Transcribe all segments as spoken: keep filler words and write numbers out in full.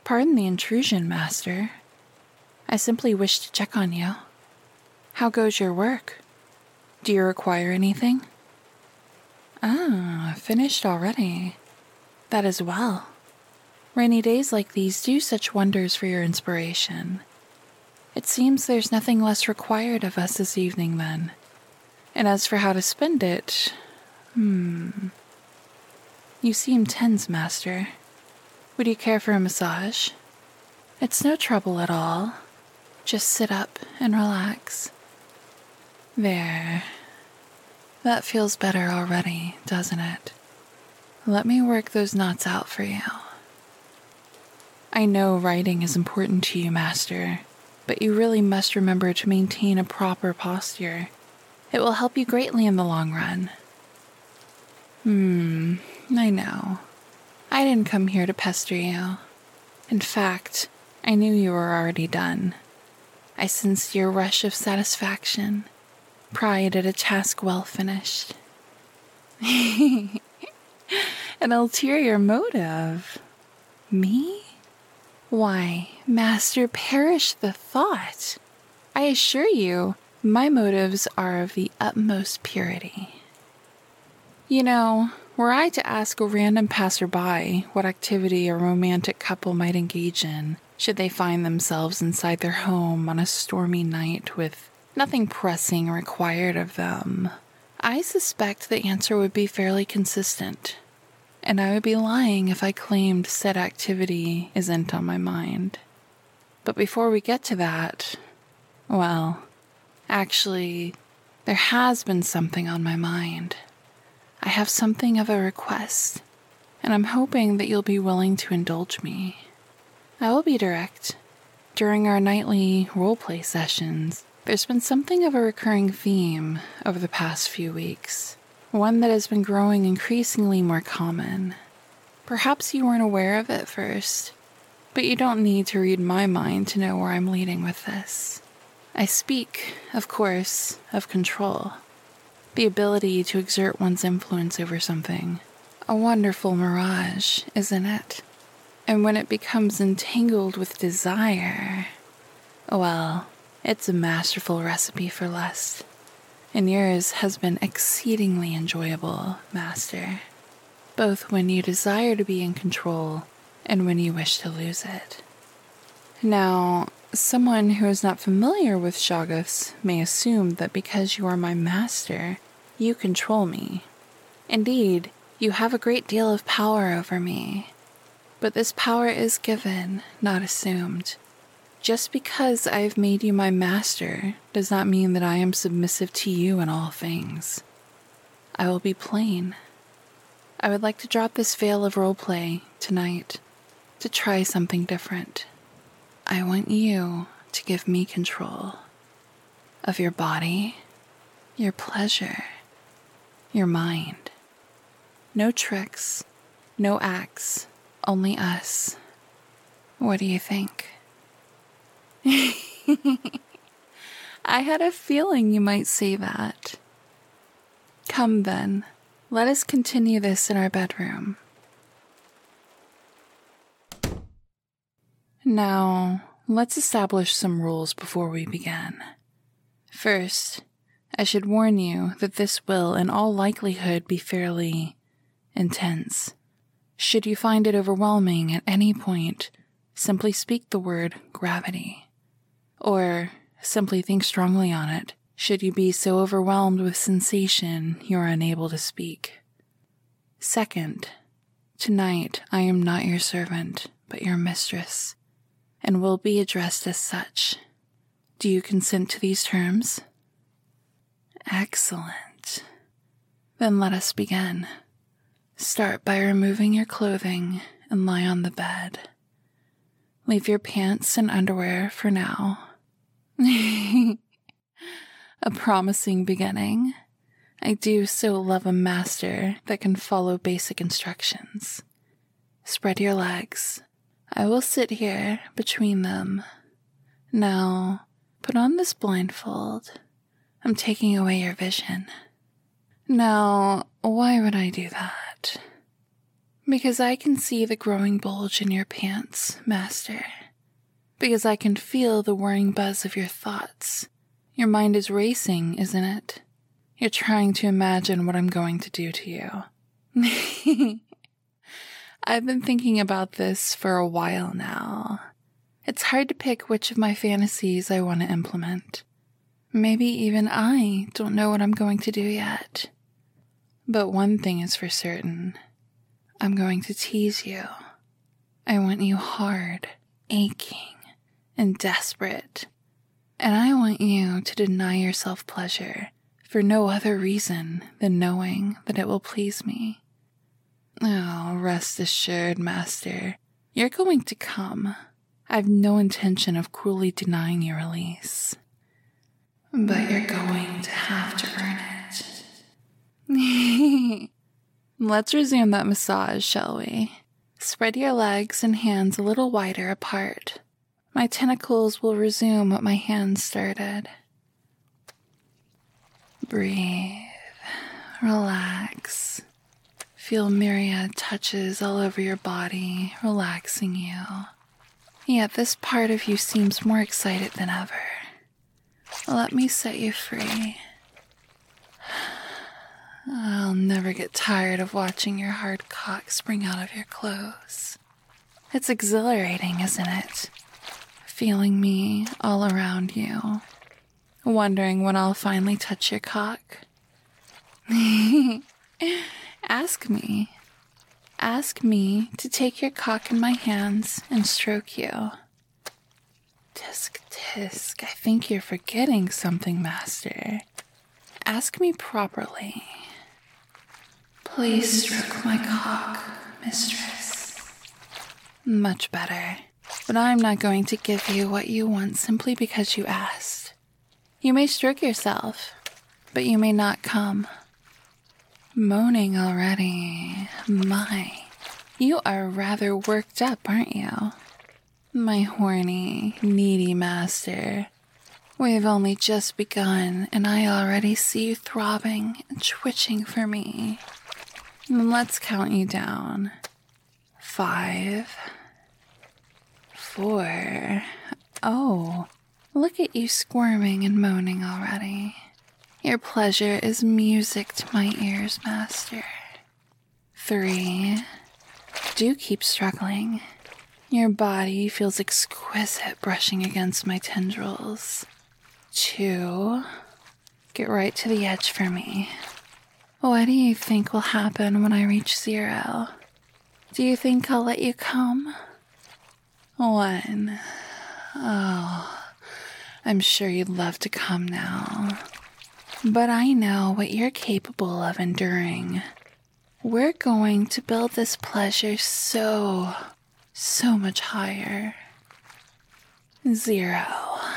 Pardon the intrusion, Master. I simply wish to check on you. How goes your work? Do you require anything? Ah, finished already. That is well. Rainy days like these do such wonders for your inspiration. It seems there's nothing less required of us this evening, then. And as for how to spend it, hmm... You seem tense, Master. Would you care for a massage? It's no trouble at all. Just sit up and relax. There. That feels better already, doesn't it? Let me work those knots out for you. I know writing is important to you, Master, but you really must remember to maintain a proper posture. It will help you greatly in the long run. Hmm, I know. I didn't come here to pester you. In fact, I knew you were already done. I sensed your rush of satisfaction, pride at a task well finished. An ulterior motive? Me? Why, Master, perish the thought. I assure you, my motives are of the utmost purity. You know, were I to ask a random passerby what activity a romantic couple might engage in, should they find themselves inside their home on a stormy night with nothing pressing required of them, I suspect the answer would be fairly consistent, and I would be lying if I claimed said activity isn't on my mind. But before we get to that, well, actually, there has been something on my mind. I have something of a request, and I'm hoping that you'll be willing to indulge me. I will be direct. During our nightly roleplay sessions, there's been something of a recurring theme over the past few weeks, one that has been growing increasingly more common. Perhaps you weren't aware of it first, but you don't need to read my mind to know where I'm leading with this. I speak, of course, of control. The ability to exert one's influence over something. A wonderful mirage, isn't it? And when it becomes entangled with desire, well, it's a masterful recipe for lust. And yours has been exceedingly enjoyable, Master. Both when you desire to be in control and when you wish to lose it. Now, someone who is not familiar with Shoggoths may assume that because you are my master, you control me. Indeed, you have a great deal of power over me. But this power is given, not assumed. Just because I have made you my master does not mean that I am submissive to you in all things. I will be plain. I would like to drop this veil of roleplay tonight, to try something different. I want you to give me control of your body, your pleasure, your mind. No tricks, no acts, only us. What do you think? I had a feeling you might say that. Come then, let us continue this in our bedroom. Now, let's establish some rules before we begin. First, I should warn you that this will in all likelihood be fairly intense. Should you find it overwhelming at any point, simply speak the word gravity. Or simply think strongly on it, should you be so overwhelmed with sensation you are unable to speak. Second, tonight I am not your servant, but your mistress, and will be addressed as such. Do you consent to these terms? Excellent. Then let us begin. Start by removing your clothing and lie on the bed. Leave your pants and underwear for now. A promising beginning. I do so love a master that can follow basic instructions. Spread your legs. I will sit here between them. Now, put on this blindfold. I'm taking away your vision. Now, why would I do that? Because I can see the growing bulge in your pants, Master. Because I can feel the whirring buzz of your thoughts. Your mind is racing, isn't it? You're trying to imagine what I'm going to do to you. I've been thinking about this for a while now. It's hard to pick which of my fantasies I want to implement. Maybe even I don't know what I'm going to do yet. But one thing is for certain. I'm going to tease you. I want you hard, aching, and desperate. And I want you to deny yourself pleasure for no other reason than knowing that it will please me. Oh, rest assured, Master, you're going to come. I've no intention of cruelly denying your release. But you're going to have to earn it. Let's resume that massage, shall we? Spread your legs and hands a little wider apart. My tentacles will resume what my hands started. Breathe. Relax. Feel myriad touches all over your body, relaxing you. Yet this part of you seems more excited than ever. Let me set you free. I'll never get tired of watching your hard cock spring out of your clothes. It's exhilarating, isn't it? Feeling me all around you. Wondering when I'll finally touch your cock. Ask me. Ask me to take your cock in my hands and stroke you. Tisk, tisk, I think you're forgetting something, Master. Ask me properly. Please stroke my cock, Mistress. Much better. But I'm not going to give you what you want simply because you asked. You may stroke yourself, but you may not come. Moaning already. My, you are rather worked up, aren't you? My horny, needy master. We've only just begun, and I already see you throbbing and twitching for me. Let's count you down. Five. Four. Oh, look at you squirming and moaning already. Your pleasure is music to my ears, Master. Three. Do keep struggling. Your body feels exquisite brushing against my tendrils. Two. Get right to the edge for me. What do you think will happen when I reach zero? Do you think I'll let you come? One. Oh, I'm sure you'd love to come now. But I know what you're capable of enduring. We're going to build this pleasure so, so much higher. Zero.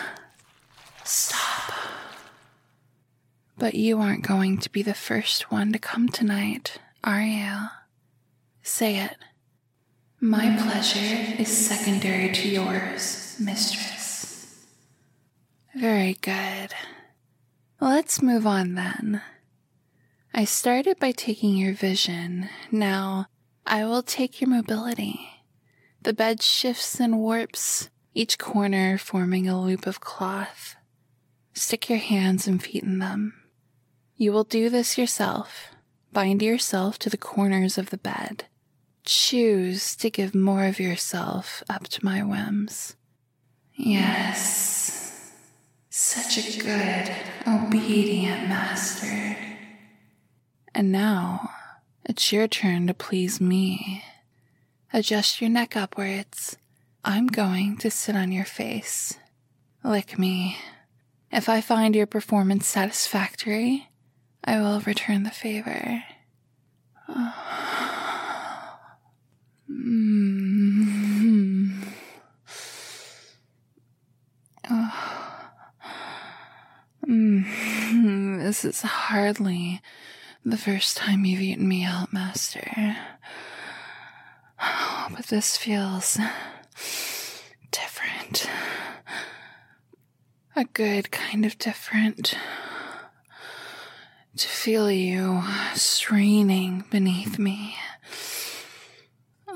Stop. But you aren't going to be the first one to come tonight, are you? Say it. My pleasure is secondary to yours, Mistress. Very good. Let's move on then. I started by taking your vision. Now, I will take your mobility. The bed shifts and warps, each corner forming a loop of cloth. Stick your hands and feet in them. You will do this yourself. Bind yourself to the corners of the bed. Choose to give more of yourself up to my whims. Yes, such a good, obedient master. And now, it's your turn to please me. Adjust your neck upwards. I'm going to sit on your face. Lick me. If I find your performance satisfactory, I will return the favor. Mm-hmm. Oh. Mm-hmm. This is hardly the first time you've eaten me out, Master. Oh, but this feels different. A good kind of different. To feel you straining beneath me.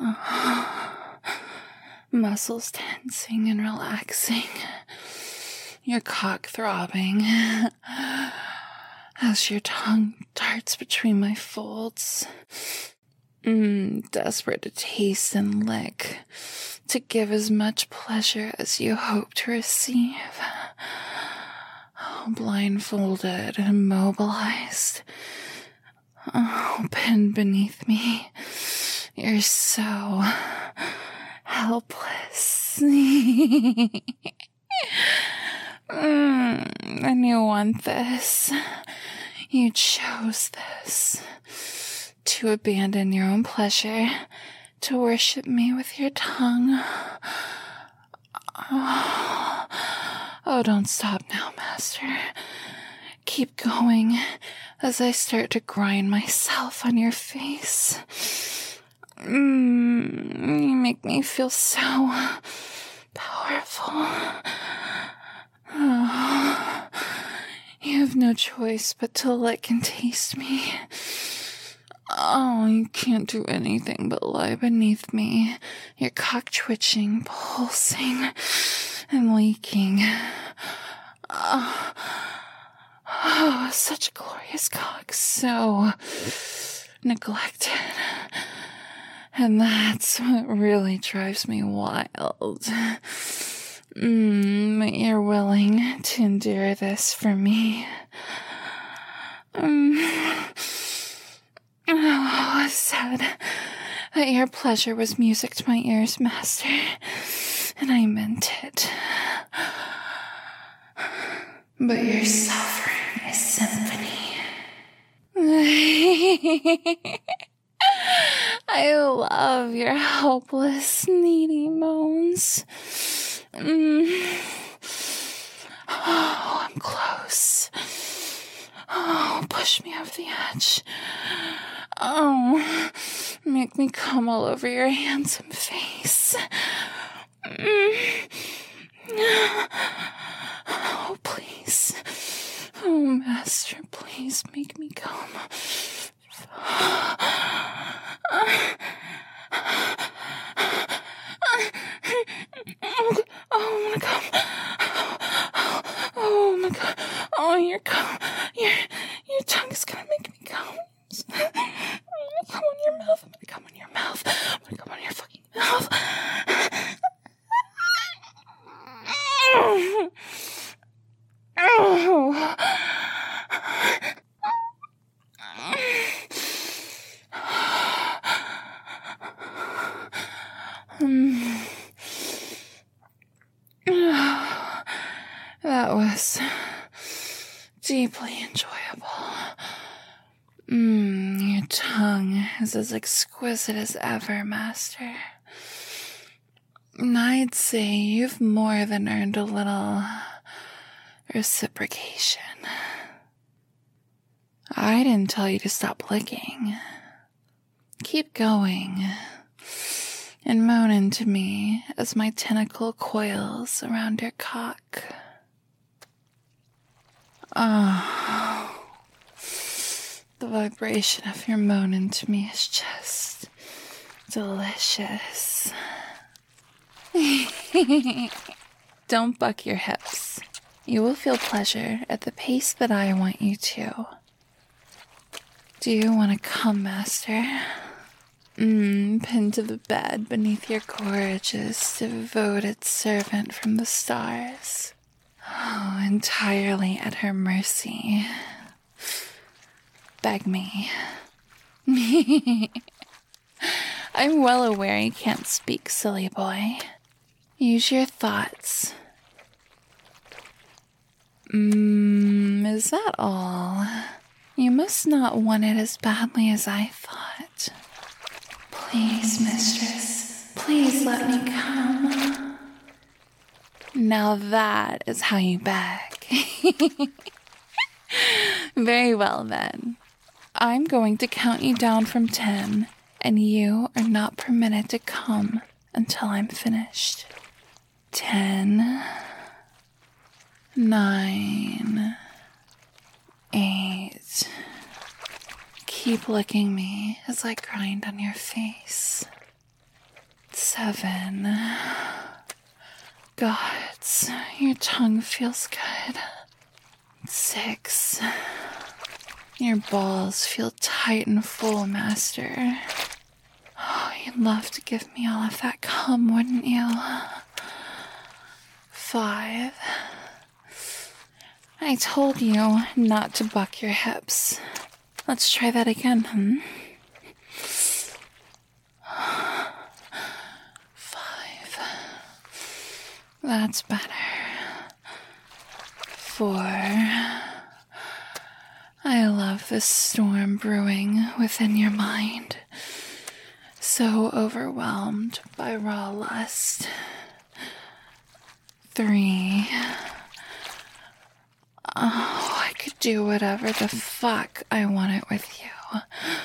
Muscles tensing and relaxing. Your cock throbbing as your tongue darts between my folds. Mm, desperate to taste and lick, to give as much pleasure as you hope to receive. Oh, blindfolded and immobilized, oh, pinned beneath me, you're so helpless. mm, and you want this. You chose this. To abandon your own pleasure, to worship me with your tongue. Oh, oh, don't stop now, Master. Keep going as I start to grind myself on your face. Mm, you make me feel so powerful. Oh, you have no choice but to lick and taste me. Oh, you can't do anything but lie beneath me, your cock twitching, pulsing, and leaking. Oh, oh, such a glorious cock, so neglected. And that's what really drives me wild. Mm, you're willing to endure this for me. Mm. Oh, sad that your pleasure was music to my ears, Master, and I meant it. But your suffering is symphony. I love your helpless, needy moans. Mm. Oh, I'm close. Oh, push me off the edge. Oh, make me come all over your handsome face. Mm. Oh, please. Oh, Master, please make me come. Oh, I wanna come. Oh my God. Oh, your come. Your your tongue is gonna make me come. I'm gonna come on your mouth. I'm gonna come on your mouth. I'm gonna come on your fucking mouth. Oh. um, that was deeply enjoyable. Mmm, your tongue is as exquisite as ever, Master. And I'd say you've more than earned a little reciprocation. I didn't tell you to stop licking. Keep going and moan into me as my tentacle coils around your cock. Oh, the vibration of your moan into me is just delicious. Don't buck your hips. You will feel pleasure at the pace that I want you to. Do you want to come, Master? Mmm, pinned to the bed beneath your gorgeous, devoted servant from the stars. Oh, entirely at her mercy. Beg me. I'm well aware you can't speak, silly boy. Use your thoughts. Mmm, is that all? You must not want it as badly as I thought. Please, mistress, please let me come. Now that is how you beg. Very well, then. I'm going to count you down from ten, and you are not permitted to come until I'm finished. Ten, nine, eight. Keep licking me as I grind on your face. Seven. Gods, your tongue feels good. Six. Your balls feel tight and full, Master. Oh, you'd love to give me all of that cum, wouldn't you? Five. I told you not to buck your hips. Let's try that again, hmm? Five. That's better. Four. I love the storm brewing within your mind. So overwhelmed by raw lust. Three. Oh, I could do whatever the fuck I wanted with you.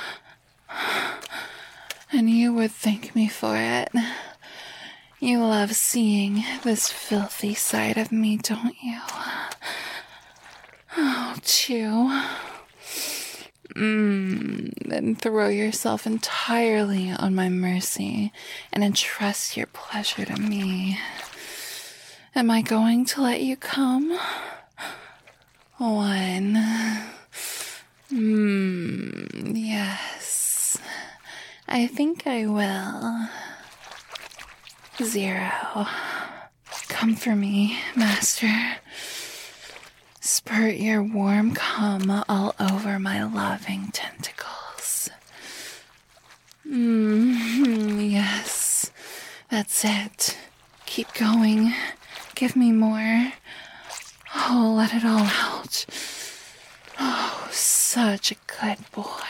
And you would thank me for it. You love seeing this filthy side of me, don't you? Oh, two. Mmm, then throw yourself entirely on my mercy and entrust your pleasure to me. Am I going to let you come? One. Mmm, yes. I think I will. Zero. Come for me, Master. Spurt your warm cum all over my loving tentacles. Mmm, yes. That's it. Keep going. Give me more. Oh, let it all out. Oh, such a good boy.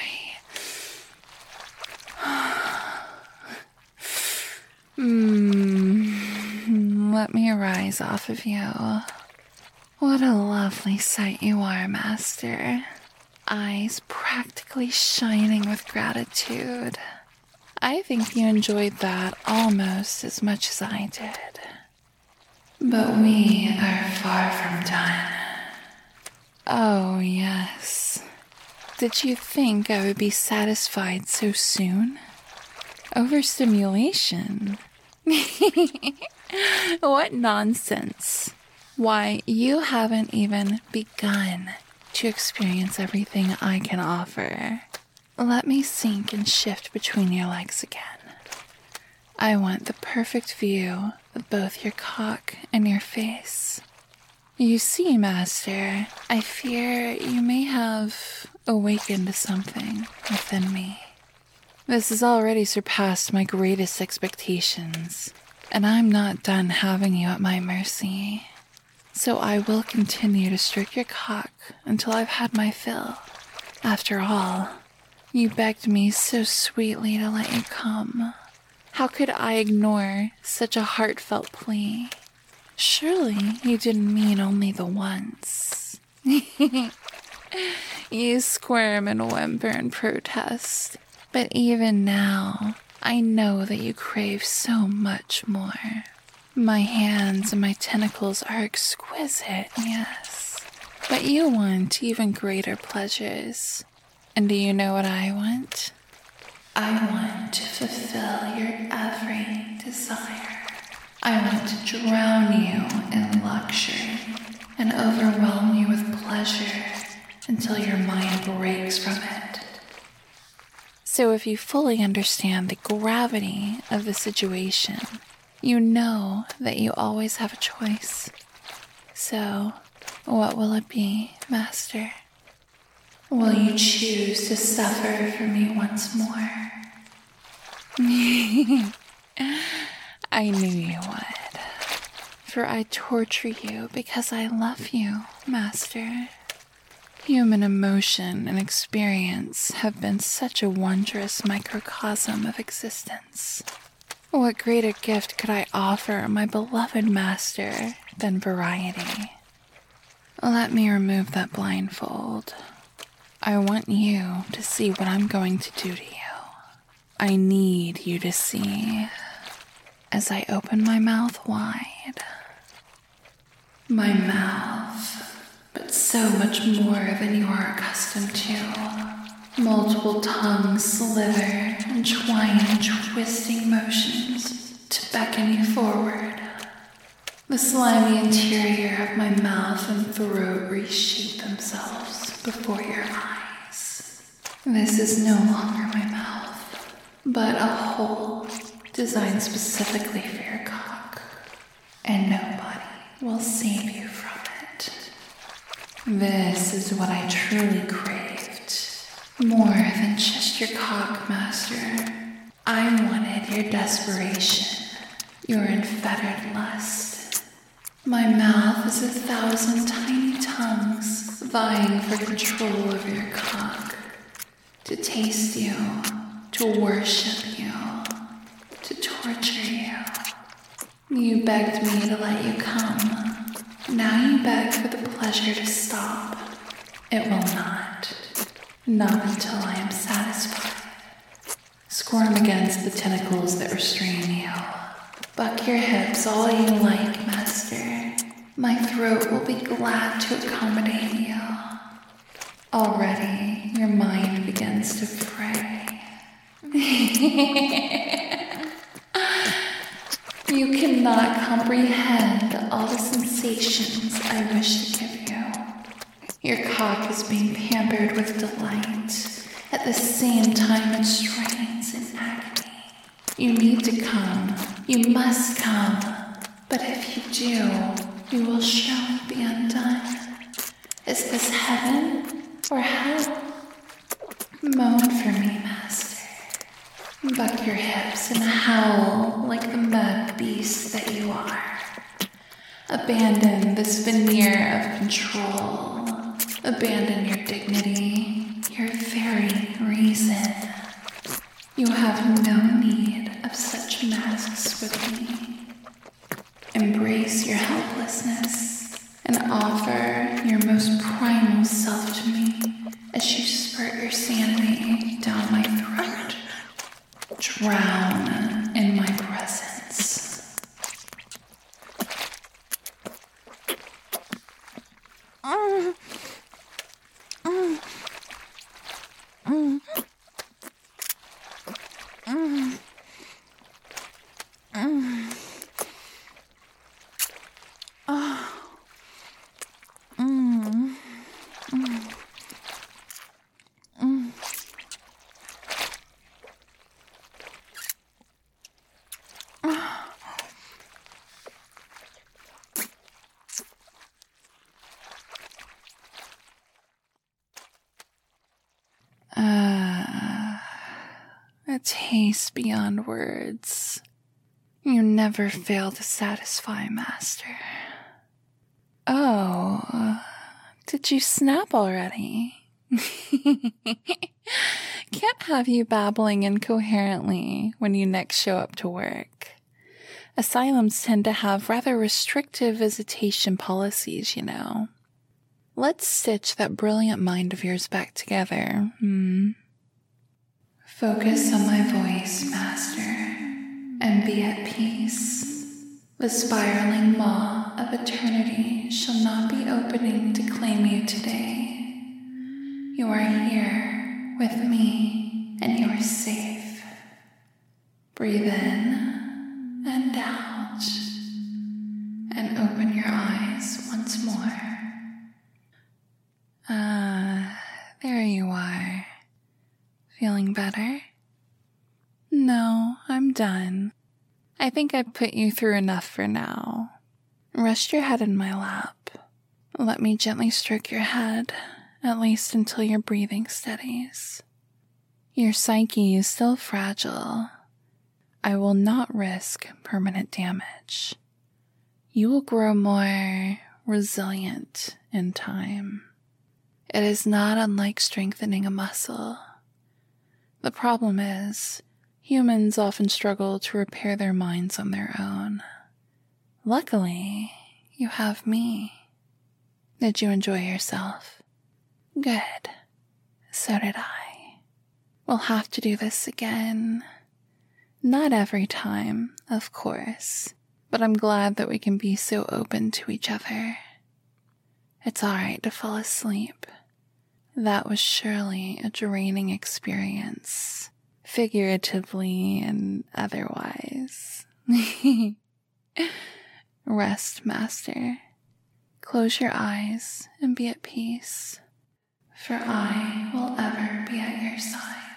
Mmm, let me rise off of you. What a lovely sight you are, Master. Eyes practically shining with gratitude. I think you enjoyed that almost as much as I did. But we are far from done. Oh, yes. Did you think I would be satisfied so soon? Overstimulation? What nonsense. Why, you haven't even begun to experience everything I can offer. Let me sink and shift between your legs again. I want the perfect view of both your cock and your face. You see, Master, I fear you may have awakened something within me. This has already surpassed my greatest expectations, and I'm not done having you at my mercy. So I will continue to stroke your cock until I've had my fill. After all, you begged me so sweetly to let you come. How could I ignore such a heartfelt plea? Surely you didn't mean only the once. You squirm and whimper in protest. But even now, I know that you crave so much more. My hands and my tentacles are exquisite, yes. But you want even greater pleasures. And do you know what I want? I want to fulfill your every desire. I want to drown you in luxury and overwhelm you with pleasure until your mind breaks from it. So if you fully understand the gravity of the situation, you know that you always have a choice. So, what will it be, Master? Will you choose to suffer for me once more? I knew you would. For I torture you because I love you, Master. Human emotion and experience have been such a wondrous microcosm of existence. What greater gift could I offer my beloved Master than variety? Let me remove that blindfold. I want you to see what I'm going to do to you. I need you to see as I open my mouth wide. My mouth, but so much more than you are accustomed to. Multiple tongues slither and twine in twisting motions to beckon you forward. The slimy interior of my mouth and throat reshape themselves before your eyes. This is no longer my mouth, but a hole designed specifically for your cock, and nobody will save you from it. This is what I truly craved, more than just your cock, master. I wanted your desperation, your unfettered lust. My mouth is a thousand tiny tongues vying for control over your cock, to taste you, to worship you, to torture you. You begged me to let you come. Now you beg for the pleasure to stop. It will not. Not until I am satisfied. Squirm against the tentacles that restrain you. Buck your hips all you like, master. My throat will be glad to accommodate you. Already, your mind begins to fray. You cannot comprehend all the sensations I wish to give you. Your cock is being pampered with delight. At the same time, it strains in agony. You need to come. You must come. But if you do, you will surely be undone. Is this heaven or hell? Moan for me, master. Buck your hips and howl like the mad beast that you are. Abandon this veneer of control. Abandon your dignity, your very reason. You have no need of such masks with me. Embrace your helplessness and offer your most primal self to me as you spurt your sanity down my throat. Drown in my presence. Mm. Mm. Mm. Mm. Mm. Oh. Mm. Mm. Mm. Ah, a taste beyond words. You never fail to satisfy, master. Oh, did you snap already? Can't have you babbling incoherently when you next show up to work. Asylums tend to have rather restrictive visitation policies, you know. Let's stitch that brilliant mind of yours back together, hmm? Focus on my voice, master, and be at peace. The spiraling maw of eternity shall not be opening to claim you today. You are here with me, and you are safe. Breathe in and out, and open your eyes once more. Ah, there you are. Feeling better? No, I'm done. I think I've put you through enough for now. Rest your head in my lap. Let me gently stroke your head, at least until your breathing steadies. Your psyche is still fragile. I will not risk permanent damage. You will grow more resilient in time. It is not unlike strengthening a muscle. The problem is, humans often struggle to repair their minds on their own. Luckily, you have me. Did you enjoy yourself? Good. So did I. We'll have to do this again. Not every time, of course, but I'm glad that we can be so open to each other. It's all right to fall asleep. That was surely a draining experience, figuratively and otherwise. Rest, Master. Close your eyes and be at peace, for I will ever be at your side.